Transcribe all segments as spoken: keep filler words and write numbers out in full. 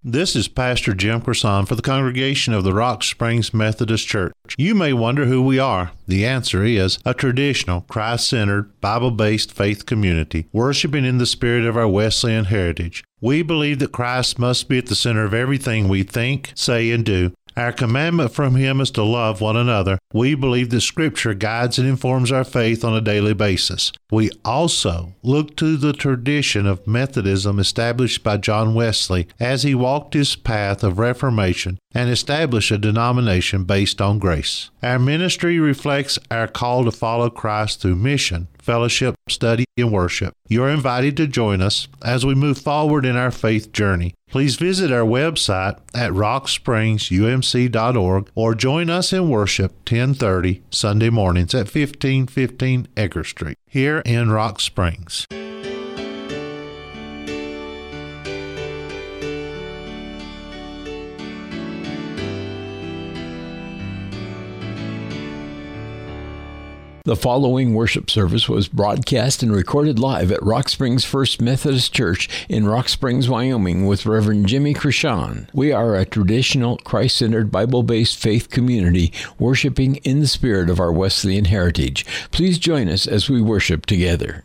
This is Pastor Jim Croissant for the congregation of the Rock Springs Methodist Church. You may wonder who we are. The answer is a traditional, Christ-centered, Bible-based faith community, worshiping in the spirit of our Wesleyan heritage. We believe that Christ must be at the center of everything we think, say, and do. Our commandment from Him is to love one another. We believe that Scripture guides and informs our faith on a daily basis. We also look to the tradition of Methodism established by John Wesley as he walked his path of reformation and established a denomination based on grace. Our ministry reflects our call to follow Christ through mission, fellowship, study, and worship. You're invited to join us as we move forward in our faith journey. Please visit our website at rock springs u m c dot org or join us in worship ten thirty Sunday mornings at fifteen fifteen Edgar Street here in Rock Springs. The following worship service was broadcast and recorded live at Rock Springs First Methodist Church in Rock Springs, Wyoming with Reverend Jimmy Croissant. We are a traditional, Christ-centered, Bible-based faith community worshiping in the spirit of our Wesleyan heritage. Please join us as we worship together.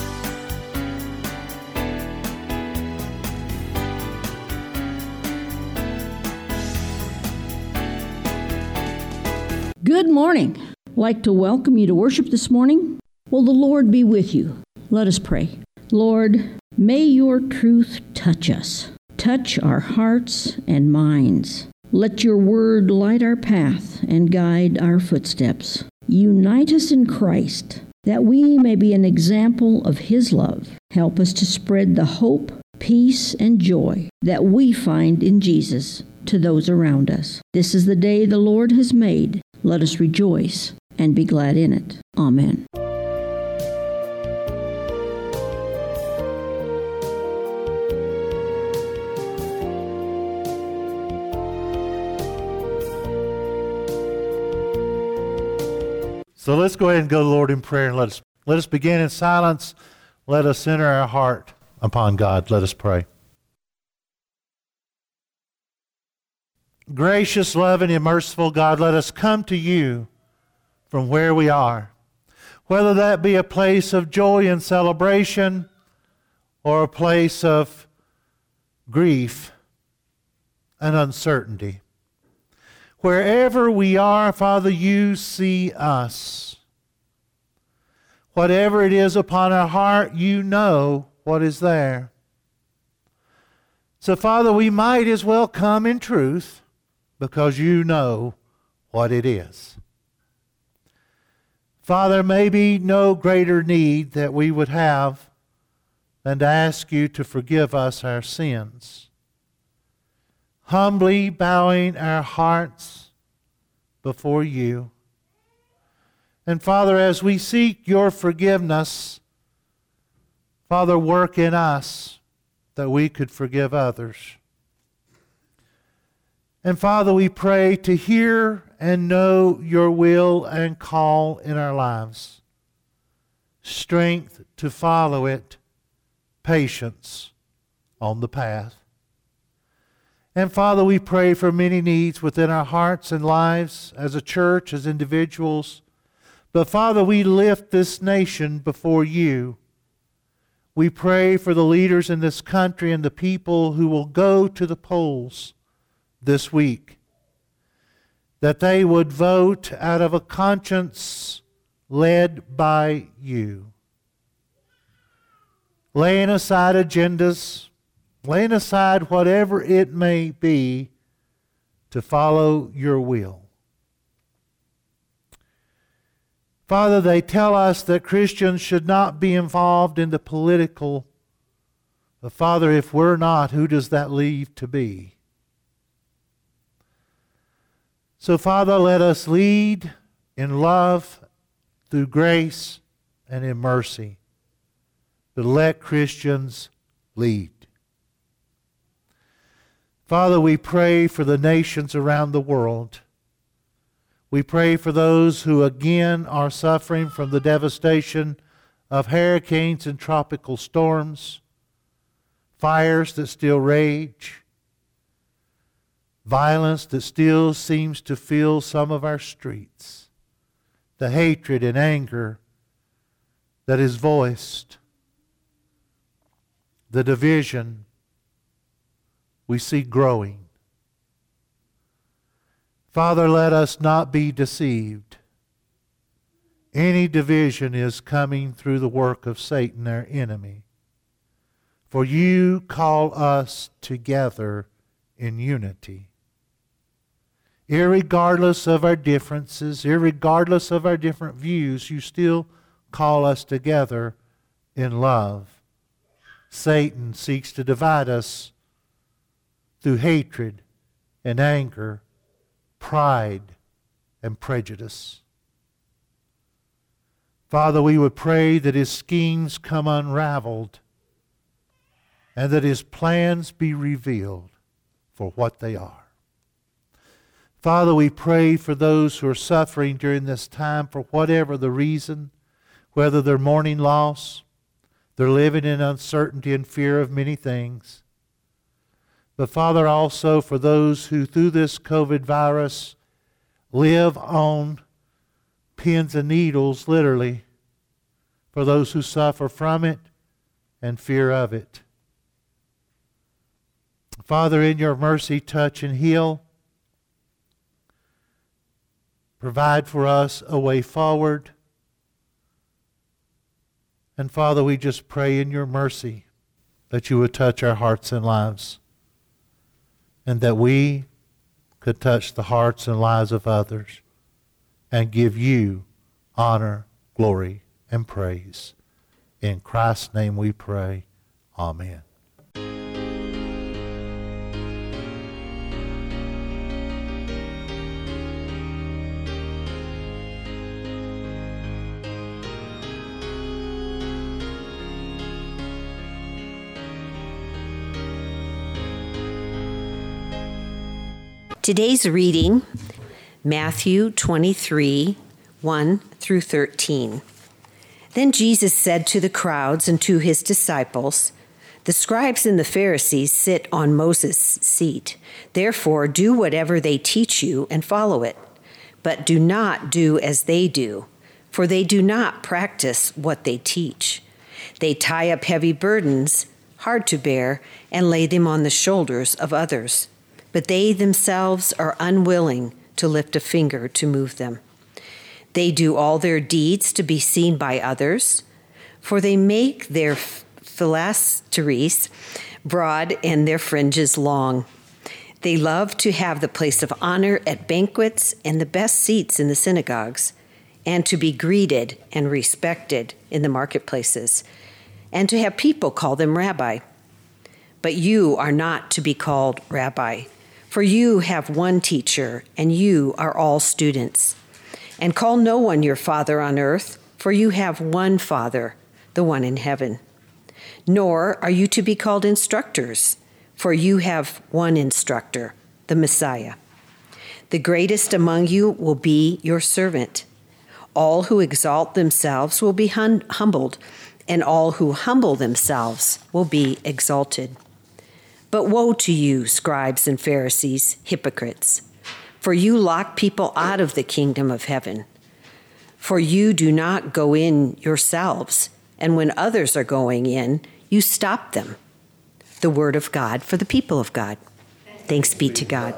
Good morning. Like to welcome you to worship this morning. Will the Lord be with you? Let us pray. Lord, may your truth touch us. Touch our hearts and minds. Let your word light our path and guide our footsteps. Unite us in Christ, that we may be an example of his love. Help us to spread the hope, peace, and joy that we find in Jesus to those around us. This is the day the Lord has made. Let us rejoice and be glad in it. Amen. So let's go ahead and go to the Lord in prayer and let us let us begin in silence. Let us center our heart upon God. Let us pray. Gracious, loving, and merciful God, let us come to you from where we are, whether that be a place of joy and celebration or a place of grief and uncertainty. Wherever we are, Father, you see us. Whatever it is upon our heart, you know what is there. So, Father, we might as well come in truth because you know what it is. Father, maybe no greater need that we would have than to ask you to forgive us our sins. Humbly bowing our hearts before you. And Father, as we seek your forgiveness, Father, work in us that we could forgive others. And Father, we pray to hear and know your will and call in our lives. Strength to follow it, patience on the path. And Father, we pray for many needs within our hearts and lives as a church, as individuals. But Father, we lift this nation before you. We pray for the leaders in this country and the people who will go to the polls this week, that they would vote out of a conscience led by you. Laying aside agendas, laying aside whatever it may be to follow your will. Father, they tell us that Christians should not be involved in the political. But Father, if we're not, who does that leave to be? So, Father, let us lead in love, through grace, and in mercy. But let Christians lead. Father, we pray for the nations around the world. We pray for those who again are suffering from the devastation of hurricanes and tropical storms, fires that still rage, violence that still seems to fill some of our streets, the hatred and anger that is voiced, the division we see growing. Father, let us not be deceived. Any division is coming through the work of Satan, our enemy. For you call us together in unity. Irregardless of our differences, irregardless of our different views, you still call us together in love. Satan seeks to divide us through hatred and anger, pride and prejudice. Father, we would pray that his schemes come unraveled and that his plans be revealed for what they are. Father, we pray for those who are suffering during this time for whatever the reason, whether they're mourning loss, they're living in uncertainty and fear of many things. But Father, also for those who through this COVID virus live on pins and needles, literally, for those who suffer from it and fear of it. Father, in your mercy, touch and heal. Provide for us a way forward. And Father, we just pray in your mercy that you would touch our hearts and lives, and that we could touch the hearts and lives of others and give you honor, glory, and praise. In Christ's name we pray. Amen. Today's reading, Matthew twenty-three, one through thirteen. Then Jesus said to the crowds and to his disciples, "The scribes and the Pharisees sit on Moses' seat. Therefore, do whatever they teach you and follow it. But do not do as they do, for they do not practice what they teach. They tie up heavy burdens, hard to bear, and lay them on the shoulders of others. But they themselves are unwilling to lift a finger to move them. They do all their deeds to be seen by others, for they make their phylacteries broad and their fringes long. They love to have the place of honor at banquets and the best seats in the synagogues, and to be greeted and respected in the marketplaces, and to have people call them rabbi. But you are not to be called rabbi, for you have one teacher, and you are all students. And call no one your father on earth, for you have one Father, the one in heaven. Nor are you to be called instructors, for you have one instructor, the Messiah. The greatest among you will be your servant. All who exalt themselves will be hum- humbled, and all who humble themselves will be exalted. But woe to you, scribes and Pharisees, hypocrites, for you lock people out of the kingdom of heaven. For you do not go in yourselves, and when others are going in, you stop them." The word of God for the people of God. Thanks be to God.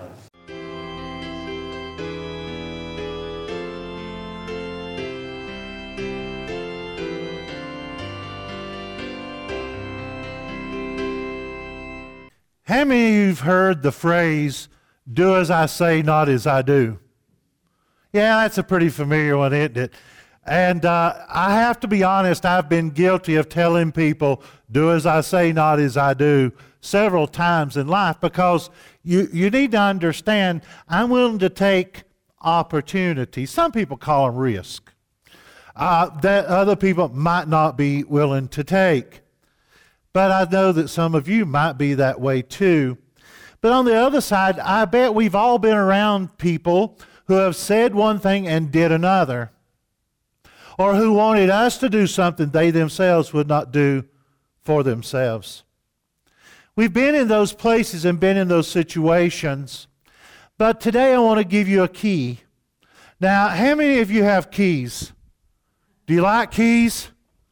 How many of you have heard the phrase, "do as I say, not as I do"? Yeah, that's a pretty familiar one, isn't it? And uh, I have to be honest, I've been guilty of telling people, "do as I say, not as I do," several times in life, because you, you need to understand, I'm willing to take opportunities. Some people call them risk, uh, that other people might not be willing to take. But I know that some of you might be that way too. But on the other side, I bet we've all been around people who have said one thing and did another, or who wanted us to do something they themselves would not do for themselves. We've been in those places and been in those situations. But today I want to give you a key. Now, how many of you have keys? Do you like keys?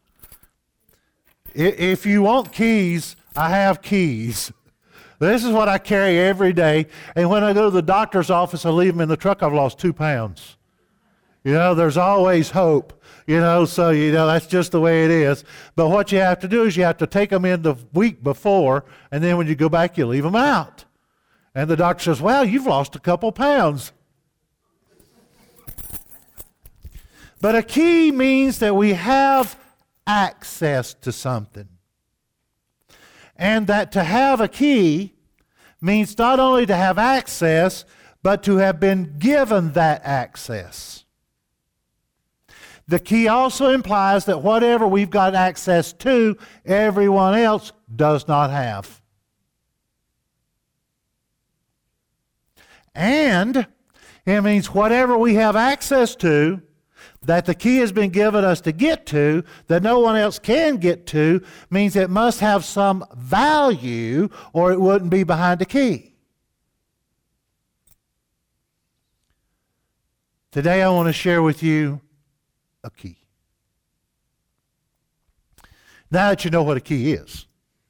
If you want keys, I have keys. This is what I carry every day. And when I go to the doctor's office, I leave them in the truck. I've lost two pounds. You know, there's always hope. You know, so, you know, that's just the way it is. But what you have to do is you have to take them in the week before, and then when you go back, you leave them out. And the doctor says, well, you've lost a couple pounds. But a key means that we have access to something. And that to have a key means not only to have access, but to have been given that access. The key also implies that whatever we've got access to, everyone else does not have. And it means whatever we have access to, that the key has been given us to get to, that no one else can get to, means it must have some value or it wouldn't be behind the key. Today I want to share with you a key. Now that you know what a key is.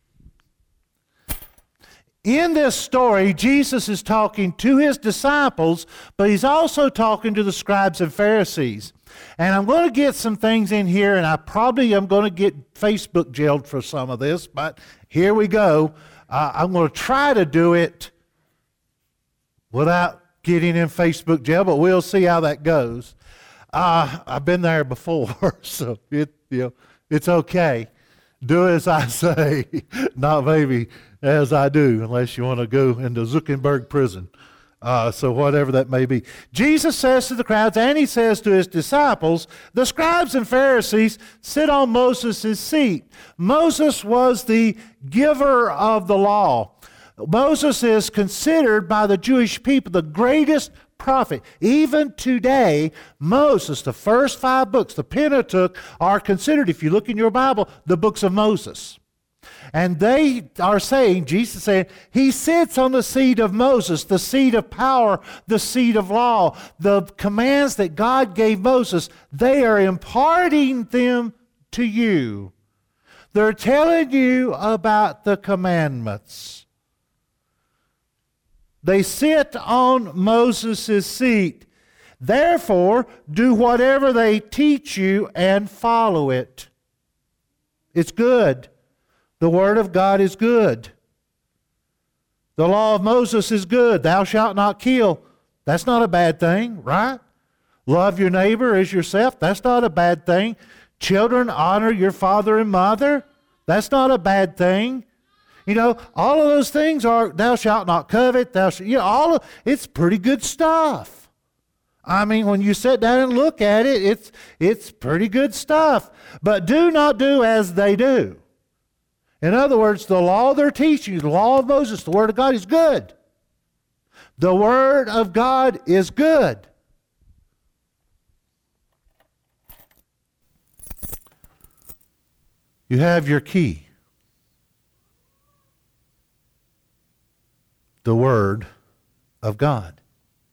In this story, Jesus is talking to his disciples, but he's also talking to the scribes and Pharisees. And I'm going to get some things in here, and I probably am going to get Facebook jailed for some of this, but here we go. Uh, I'm going to try to do it without getting in Facebook jail, but we'll see how that goes. Uh, I've been there before, so it, you know, it's okay. Do as I say, not maybe as I do, unless you want to go into Zuckerberg prison. Uh, so whatever that may be. Jesus says to the crowds, and he says to his disciples, the scribes and Pharisees sit on Moses' seat. Moses was the giver of the law. Moses is considered by the Jewish people the greatest prophet. Even today, Moses, the first five books, the Pentateuch, are considered, if you look in your Bible, the books of Moses. And they are saying, Jesus is saying, he sits on the seat of Moses, the seat of power, the seat of law. The commands that God gave Moses, they are imparting them to you. They're telling you about the commandments. They sit on Moses' seat. Therefore, do whatever they teach you and follow it. It's good. The Word of God is good. The law of Moses is good. Thou shalt not kill. That's not a bad thing, right? Love your neighbor as yourself. That's not a bad thing. Children, honor your father and mother. That's not a bad thing. You know, all of those things are, thou shalt not covet. Thou shalt, you know, all of, it's pretty good stuff. I mean, when you sit down and look at it, it's, it's pretty good stuff. But do not do as they do. In other words, the law they're teaching you, the law of Moses, the Word of God is good. The Word of God is good. You have your key. The Word of God.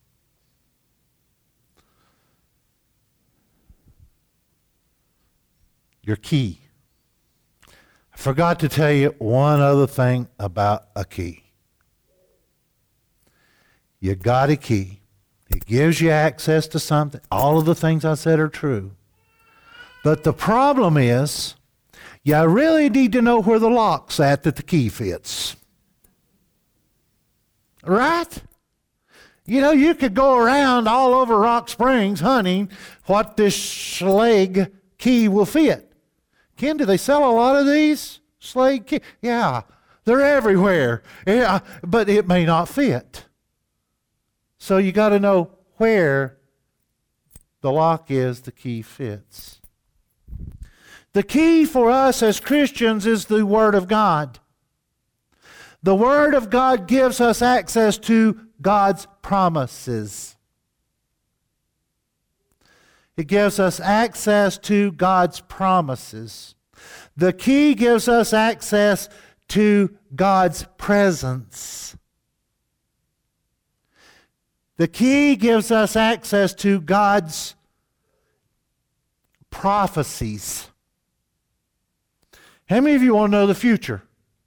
Your key. I forgot to tell you one other thing about a key. You got a key. It gives you access to something. All of the things I said are true. But the problem is, you really need to know where the lock's at that the key fits. Right? You know, you could go around all over Rock Springs hunting what this Schlage key will fit. Ken, do they sell a lot of these Schlage keys? Yeah, they're everywhere. Yeah, but it may not fit. So you got to know where the lock is, the key fits. The key for us as Christians is the Word of God. The Word of God gives us access to God's promises. It gives us access to God's promises. The key gives us access to God's presence. The key gives us access to God's prophecies. How many of you want to know the future?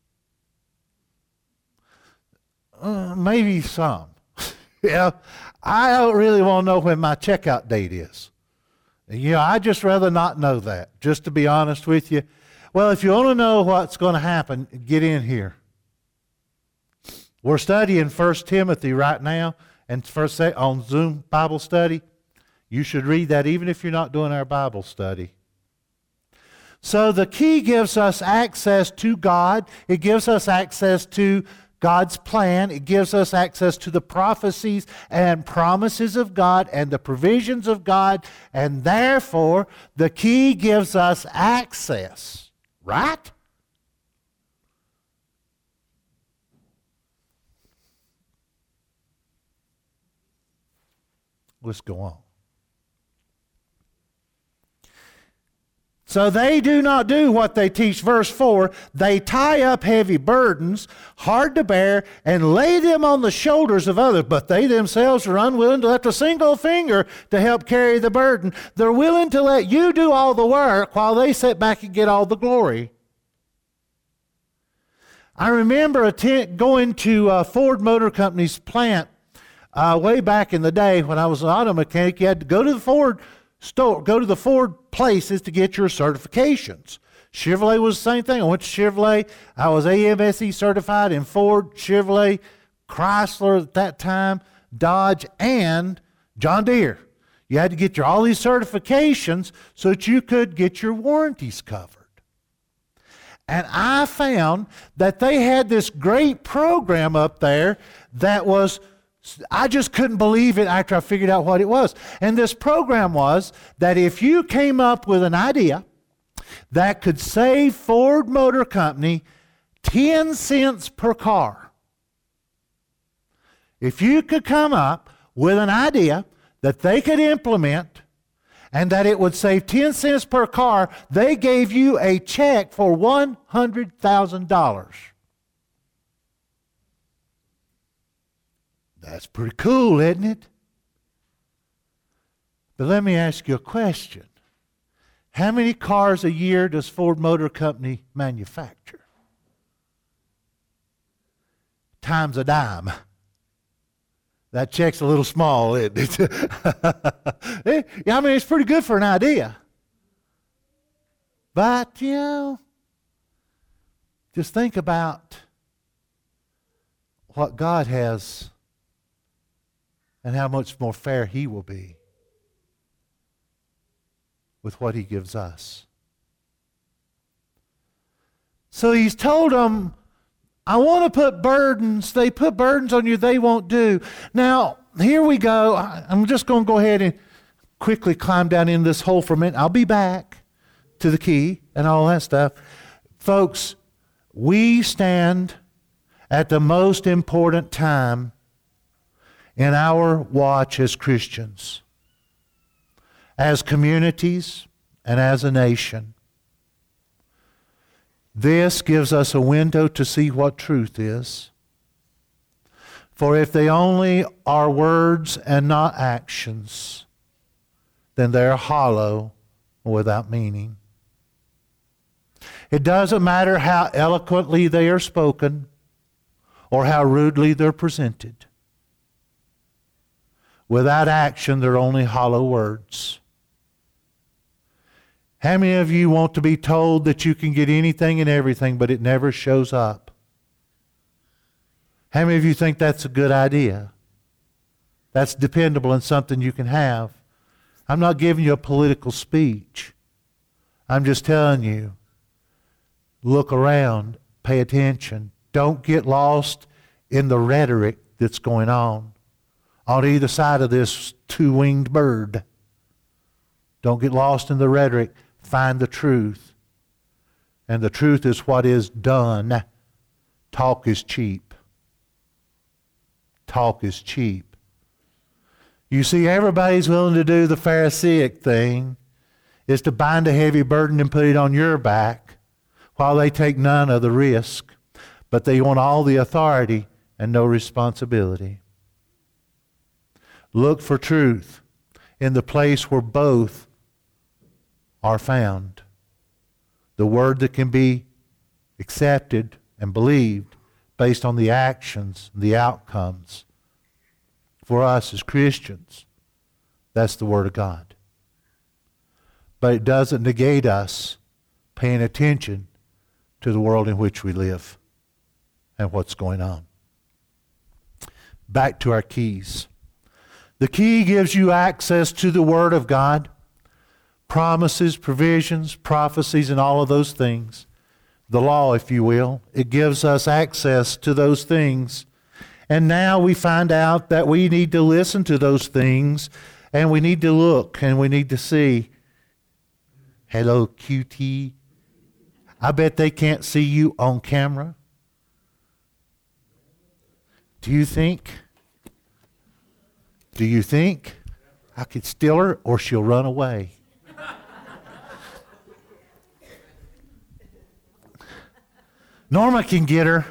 Uh, maybe some. Yeah, I don't really want to know when my checkout date is. You know, I'd just rather not know that, just to be honest with you. Well, if you want to know what's going to happen, get in here. We're studying First Timothy right now, and first on Zoom Bible study. You should read that even if you're not doing our Bible study. So the key gives us access to God. It gives us access to God's plan. It gives us access to the prophecies and promises of God and the provisions of God. And therefore, the key gives us access. Right? Let's go on. So they do not do what they teach. Verse four, they tie up heavy burdens, hard to bear, and lay them on the shoulders of others, but they themselves are unwilling to lift a single finger to help carry the burden. They're willing to let you do all the work while they sit back and get all the glory. I remember attend, going to uh, Ford Motor Company's plant uh, way back in the day when I was an auto mechanic. You had to go to the Ford store, go to the Ford places to get your certifications. Chevrolet was the same thing. I went to Chevrolet. I was A M S E certified in Ford, Chevrolet, Chrysler at that time, Dodge, and John Deere. You had to get your all these certifications so that you could get your warranties covered. And I found that they had this great program up there that was, I just couldn't believe it after I figured out what it was. And this program was that if you came up with an idea that could save Ford Motor Company ten cents per car, if you could come up with an idea that they could implement and that it would save ten cents per car, they gave you a check for one hundred thousand dollars. That's pretty cool, isn't it? But let me ask you a question. How many cars a year does Ford Motor Company manufacture? Times a dime. That check's a little small, isn't it? I mean, it's pretty good for an idea. But, you know, just think about what God has and how much more fair He will be with what He gives us. So He's told them, I want to put burdens. They put burdens on you they won't do. Now, here we go. I'm just going to go ahead and quickly climb down in this hole for a minute. I'll be back to the key and all that stuff. Folks, we stand at the most important time in our watch as Christians, as communities, and as a nation. This gives us a window to see what truth is. For if they only are words and not actions, then they're hollow or without meaning. It doesn't matter how eloquently they are spoken or how rudely they're presented. Without action, they're only hollow words. How many of you want to be told that you can get anything and everything, but it never shows up? How many of you think that's a good idea? That's dependable and something you can have. I'm not giving you a political speech. I'm just telling you, look around, pay attention. Don't get lost in the rhetoric that's going on on either side of this two-winged bird. Don't get lost in the rhetoric. Find the truth. And the truth is what is done. Talk is cheap. Talk is cheap. You see, everybody's willing to do the Pharisaic thing, is to bind a heavy burden and put it on your back while they take none of the risk. But they want all the authority and no responsibility. Look for truth in the place where both are found. The word that can be accepted and believed based on the actions, the outcomes. For us as Christians, that's the Word of God. But it doesn't negate us paying attention to the world in which we live and what's going on. Back to our keys. The key gives you access to the Word of God, promises, provisions, prophecies, and all of those things. The law, if you will. It gives us access to those things. And now we find out that we need to listen to those things, and we need to look, and we need to see. Hello, Q T. I bet they can't see you on camera. Do you think? Do you think I could steal her or she'll run away? Norma can get her.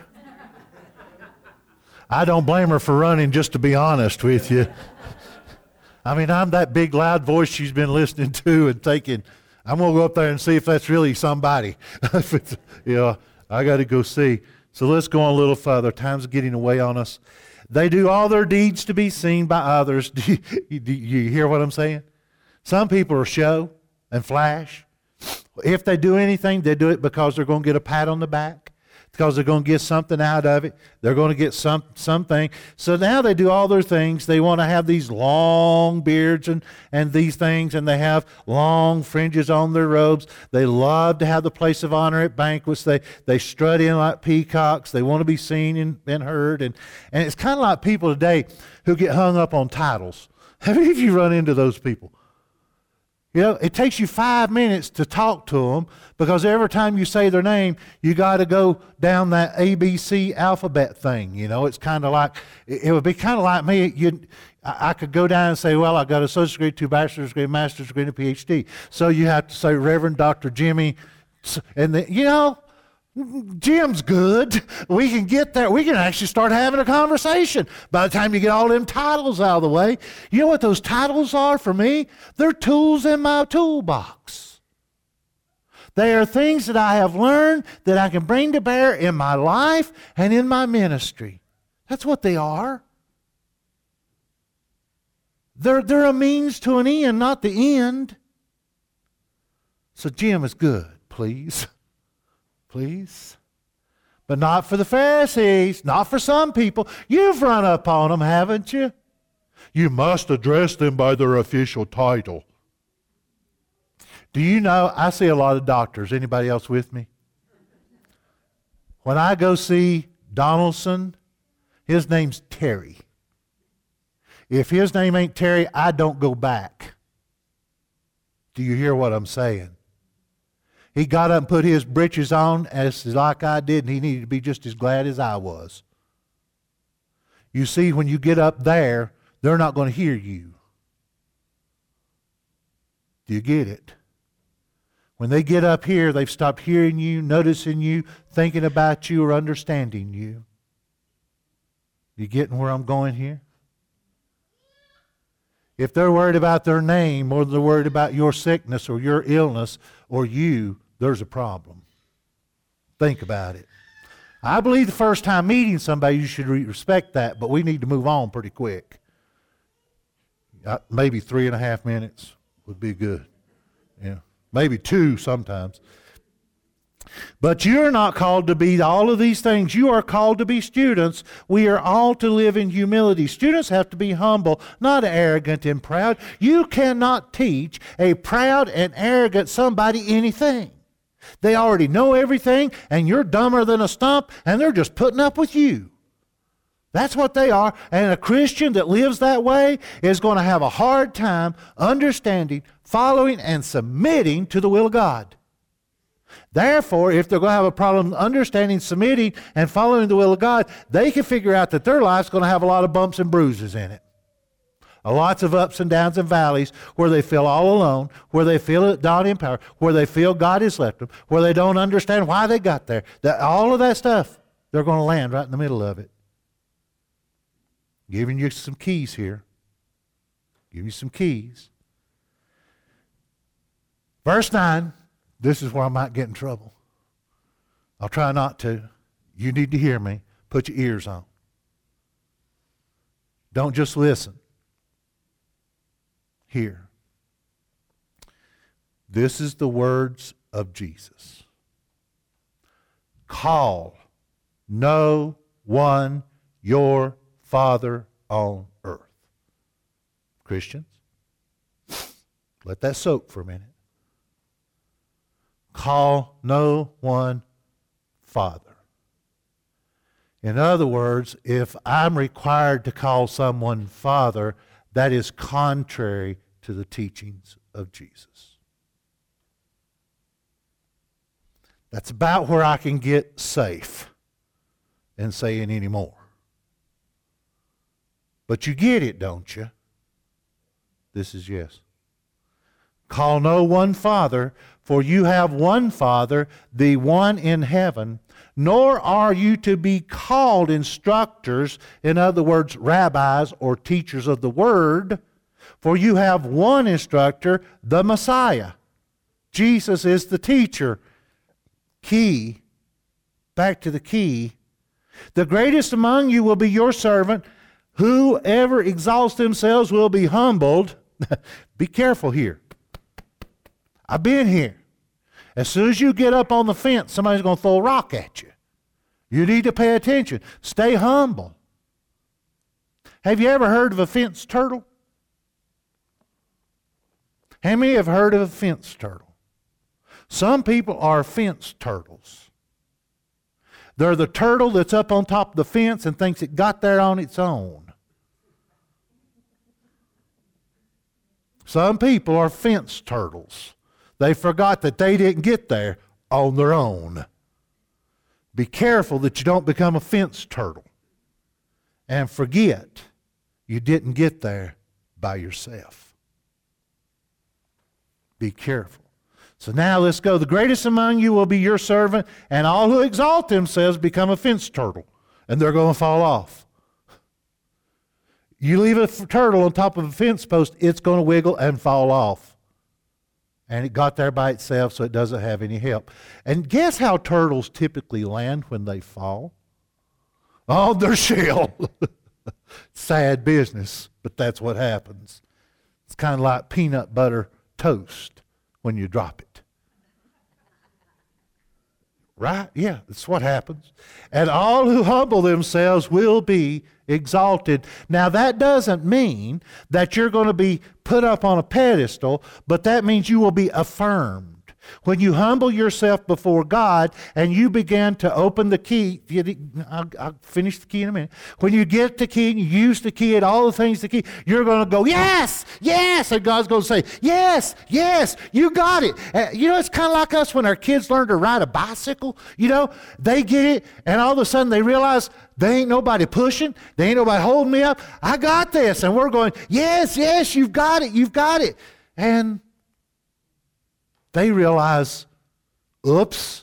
I don't blame her for running, just to be honest with you. I mean, I'm that big loud voice she's been listening to and thinking, I'm going to go up there and see if that's really somebody. You know, I got to go see. So let's go on a little further. Time's getting away on us. They do all their deeds to be seen by others. Do you, do you hear what I'm saying? Some people are show and flash. If they do anything, they do it because they're going to get a pat on the back, because they're going to get something out of it. They're going to get some something. So now they do all their things. They want to have these long beards and, and these things, and they have long fringes on their robes. They love to have the place of honor at banquets. They they strut in like peacocks. They want to be seen and, and heard. And, and it's kind of like people today who get hung up on titles. Have any of you run into those people? You know, it takes you five minutes to talk to them because every time you say their name, you got to go down that A B C alphabet thing. You know, it's kind of like, it would be kind of like me. You, I could go down and say, well, I got a associate's degree, two bachelor's degree, master's degree, and a P H D. So you have to say Reverend Doctor Jimmy, and then, you know, Jim's good. We can get there. We can actually start having a conversation by the time you get all them titles out of the way. You know what those titles are for me? They're tools in my toolbox. They are things that I have learned that I can bring to bear in my life and in my ministry. That's what they are. They're, they're a means to an end, not the end. So Jim is good, please. Please. But not for the Pharisees, not for some people. You've run up on them, haven't you? You must address them by their official title. Do you know, I see a lot of doctors. Anybody else with me? When I go see Donaldson, his name's Terry. If his name ain't Terry, I don't go back. Do you hear what I'm saying? He got up and put his britches on as like I did, and he needed to be just as glad as I was. You see, when you get up there, they're not going to hear you. Do you get it? When they get up here, they've stopped hearing you, noticing you, thinking about you, or understanding you. You getting where I'm going here? If they're worried about their name or they're worried about your sickness or your illness or you, there's a problem. Think about it. I believe the first time meeting somebody, you should respect that, but we need to move on pretty quick. Uh, maybe three and a half minutes would be good. Yeah, maybe two sometimes. But you're not called to be all of these things. You are called to be students. We are all to live in humility. Students have to be humble, not arrogant and proud. You cannot teach a proud and arrogant somebody anything. They already know everything, and you're dumber than a stump, and they're just putting up with you. That's what they are. And a Christian that lives that way is going to have a hard time understanding, following, and submitting to the will of God. Therefore, if they're going to have a problem understanding, submitting, and following the will of God, they can figure out that their life's going to have a lot of bumps and bruises in it. Lots of ups and downs and valleys where they feel all alone, where they feel not in power, where they feel God has left them, where they don't understand why they got there. That, all of that stuff, they're going to land right in the middle of it. Giving you some keys here. Give you some keys. Verse nine, this is where I might get in trouble. I'll try not to. You need to hear me. Put your ears on. Don't just listen. Hear. This is the words of Jesus. Call no one your Father on earth. Christians, let that soak for a minute. Call no one Father. In other words, if I'm required to call someone Father, that is contrary to the teachings of Jesus. That's about where I can get safe in saying any more. But you get it, don't you? This is yes. Call no one Father, for you have one Father, the one in heaven, nor are you to be called instructors, in other words, rabbis or teachers of the Word, for you have one instructor, the Messiah. Jesus is the teacher. Key, back to the key. The greatest among you will be your servant. Whoever exalts themselves will be humbled. Be careful here. I've been here. As soon as you get up on the fence, somebody's going to throw a rock at you. You need to pay attention. Stay humble. Have you ever heard of a fence turtle? How many have heard of a fence turtle? Some people are fence turtles. They're the turtle that's up on top of the fence and thinks it got there on its own. Some people are fence turtles. They forgot that they didn't get there on their own. Be careful that you don't become a fence turtle and forget you didn't get there by yourself. Be careful. So now let's go. The greatest among you will be your servant, and all who exalt themselves become a fence turtle, and they're going to fall off. You leave a turtle on top of a fence post, it's going to wiggle and fall off. And it got there by itself, so it doesn't have any help. And guess how turtles typically land when they fall? On their shell. Sad business, but that's what happens. It's kind of like peanut butter toast when you drop it. Right? Yeah, that's what happens. And all who humble themselves will be exalted. Now, that doesn't mean that you're going to be put up on a pedestal, but that means you will be affirmed. When you humble yourself before God and you begin to open the key, I'll, I'll finish the key in a minute. When you get the key and you use the key and all the things the key, you're going to go, yes, yes. And God's going to say, yes, yes, you got it. Uh, you know, it's kind of like us when our kids learn to ride a bicycle. You know, they get it and all of a sudden they realize they ain't nobody pushing. They ain't nobody holding me up. I got this. And we're going, yes, yes, you've got it. You've got it. And they realize, oops,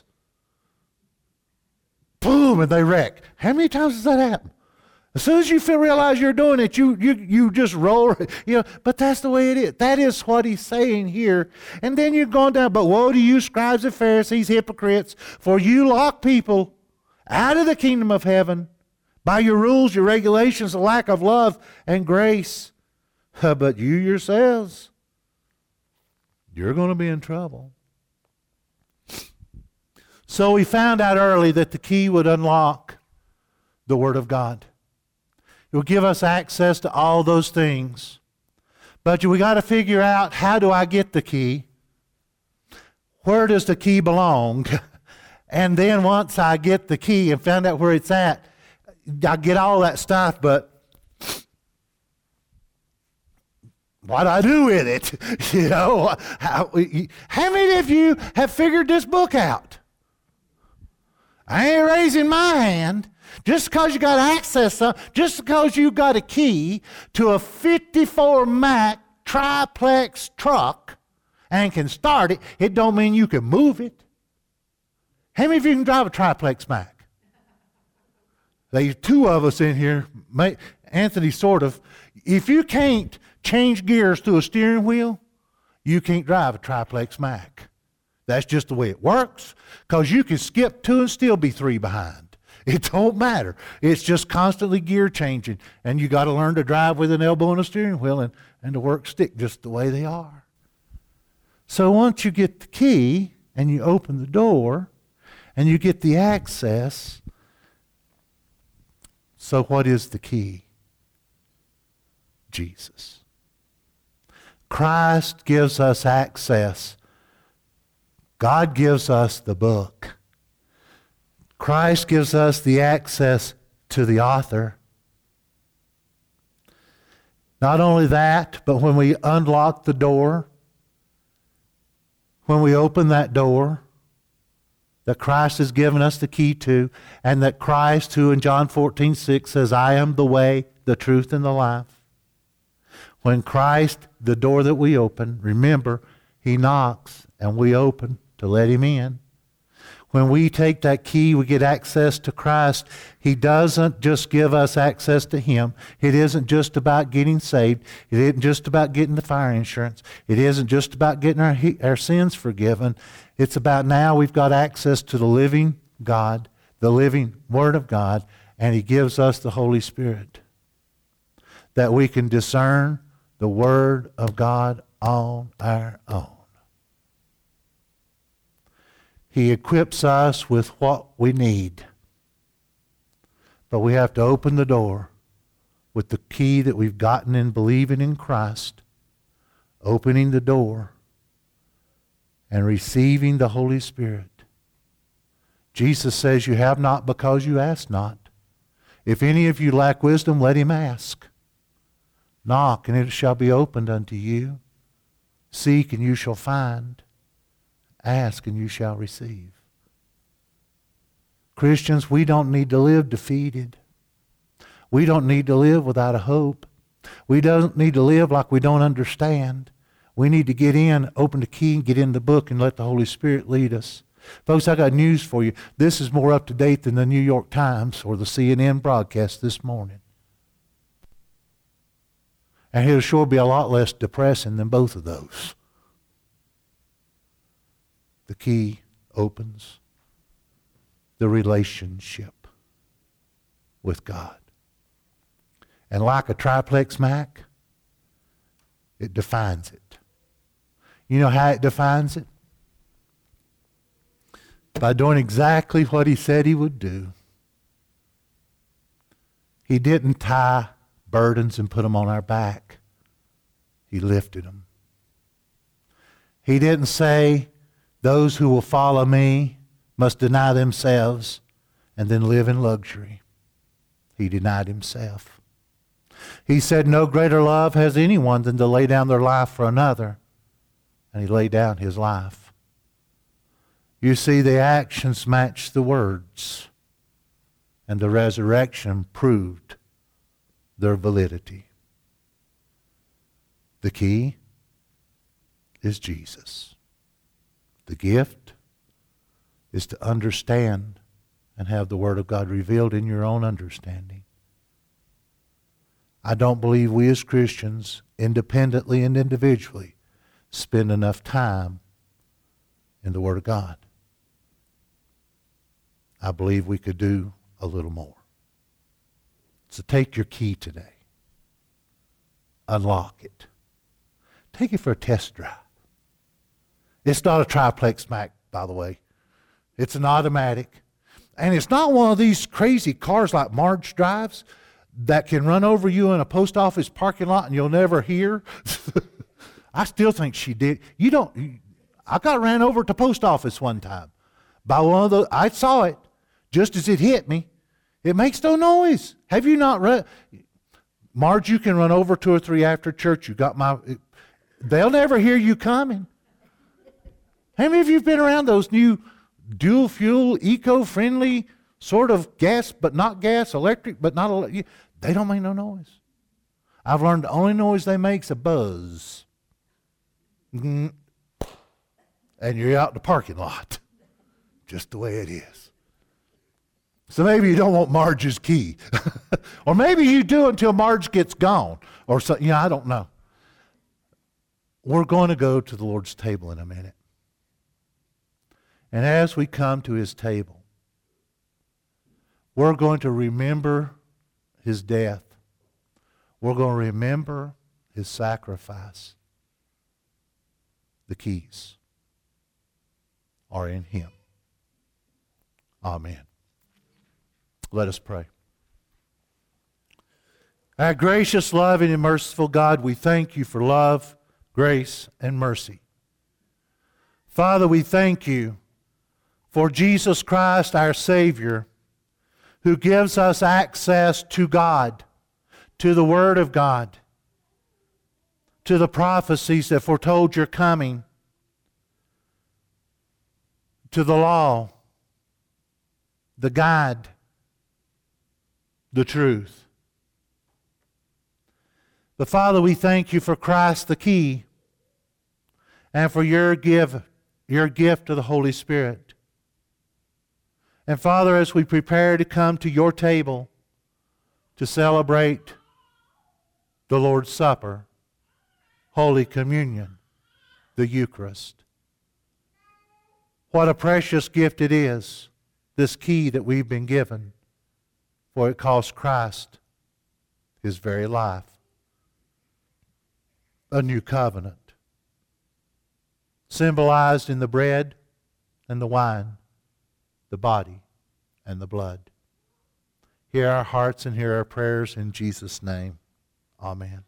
boom, and they wreck. How many times does that happen? As soon as you feel, realize you're doing it, you, you, you just roll. You know, but that's the way it is. That is what he's saying here. And then you're going down, but woe to you, scribes and Pharisees, hypocrites, for you lock people out of the kingdom of heaven by your rules, your regulations, the lack of love and grace. But you yourselves, you're going to be in trouble. So we found out early that the key would unlock the Word of God. It will give us access to all those things. But we got to figure out, how do I get the key? Where does the key belong? And then once I get the key and found out where it's at, I get all that stuff, but what do I do with it? You know, how, how many of you have figured this book out? I ain't raising my hand. Just because you got access, to, just because you got a key to a fifty-four Mack triplex truck and can start it, it don't mean you can move it. How many of you can drive a triplex Mack? There's two of us in here. Anthony sort of. If you can't change gears through a steering wheel, you can't drive a triplex Mack. That's just the way it works, because you can skip two and still be three behind. It don't matter. It's just constantly gear changing, and you got to learn to drive with an elbow and a steering wheel and, and the work stick just the way they are. So once you get the key and you open the door and you get the access, so what is the key? Jesus. Christ gives us access. God gives us the book. Christ gives us the access to the author. Not only that, but when we unlock the door, when we open that door that Christ has given us the key to, and that Christ, who in John fourteen six says, I am the way, the truth, and the life. When Christ, the door that we open, remember, he knocks and we open to let him in. When we take that key, we get access to Christ. He doesn't just give us access to him. It isn't just about getting saved. It isn't just about getting the fire insurance. It isn't just about getting our, our sins forgiven. It's about now we've got access to the living God, the living Word of God, and he gives us the Holy Spirit, that we can discern the Word of God on our own. He equips us with what we need. But we have to open the door with the key that we've gotten in believing in Christ, opening the door and receiving the Holy Spirit. Jesus says, you have not because you ask not. If any of you lack wisdom, let him ask. Knock, and it shall be opened unto you. Seek, and you shall find. Ask, and you shall receive. Christians, we don't need to live defeated. We don't need to live without a hope. We don't need to live like we don't understand. We need to get in, open the key, and get in the book, and let the Holy Spirit lead us. Folks, I got news for you. This is more up to date than the New York Times or the C N N broadcast this morning. And it'll sure be a lot less depressing than both of those. The key opens the relationship with God. And like a triplex Mack, it defines it. You know how it defines it? By doing exactly what he said he would do. He didn't tie burdens and put them on our back. He lifted them. He didn't say, those who will follow me must deny themselves and then live in luxury. He denied himself. He said, no greater love has anyone than to lay down their life for another. And he laid down his life. You see, the actions matched the words, and the resurrection proved their validity. The key is Jesus. The gift is to understand and have the Word of God revealed in your own understanding. I don't believe we as Christians, independently and individually, spend enough time in the Word of God. I believe we could do a little more. So take your key today. Unlock it. Take it for a test drive. It's not a triplex Mack, by the way. It's an automatic. And it's not one of these crazy cars like Marge drives that can run over you in a post office parking lot and you'll never hear. I still think she did. You don't, I got ran over at the post office one time by one of those. I saw it just as it hit me. It makes no noise. Have you not read? Marge, you can run over two or three after church. You got my, they'll never hear you coming. How many of you have been around those new dual fuel, eco-friendly, sort of gas but not gas, electric but not electric? They don't make no noise. I've learned the only noise they make is a buzz. Mm-hmm. And you're out in the parking lot. Just the way it is. So maybe you don't want Marge's key. Or maybe you do until Marge gets gone. Or so, yeah, I don't know. We're going to go to the Lord's table in a minute. And as we come to his table, we're going to remember his death. We're going to remember his sacrifice. The keys are in him. Amen. Let us pray. Our gracious, loving, and merciful God, we thank you for love, grace, and mercy. Father, we thank you for Jesus Christ, our Savior, who gives us access to God, to the Word of God, to the prophecies that foretold your coming, to the law, the guide, the truth. But Father, we thank you for Christ the key and for your give, your gift of the Holy Spirit. And Father, as we prepare to come to your table to celebrate the Lord's Supper, Holy Communion, the Eucharist, what a precious gift it is, this key that we've been given, for it cost Christ his very life. A new covenant, symbolized in the bread and the wine, the body and the blood. Hear our hearts and hear our prayers in Jesus' name. Amen.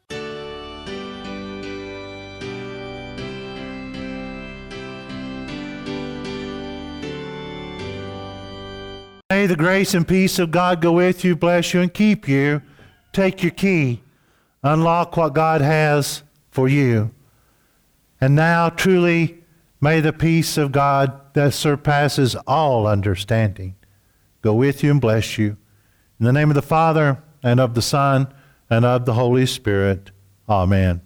May the grace and peace of God go with you, bless you, and keep you. Take your key. Unlock what God has for you. And now, truly, may the peace of God that surpasses all understanding go with you and bless you. In the name of the Father, and of the Son, and of the Holy Spirit. Amen.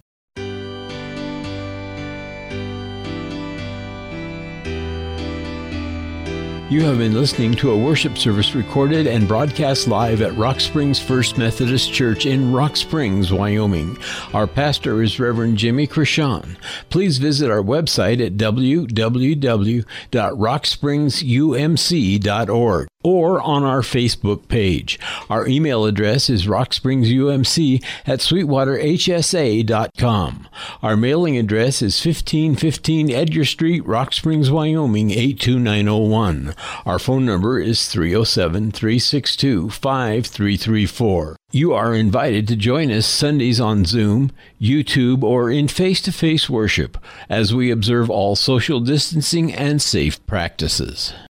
You have been listening to a worship service recorded and broadcast live at Rock Springs First Methodist Church in Rock Springs, Wyoming. Our pastor is Reverend Jimmy Krishan. Please visit our website at w w w dot rock springs u m c dot org or on our Facebook page. Our email address is rockspringsumc at sweetwater h s a dot com. Our mailing address is fifteen fifteen Edgar Street, Rock Springs, Wyoming, eight two nine oh one. Our phone number is three oh seven, three six two, five three three four. You are invited to join us Sundays on Zoom, YouTube, or in face-to-face worship as we observe all social distancing and safe practices.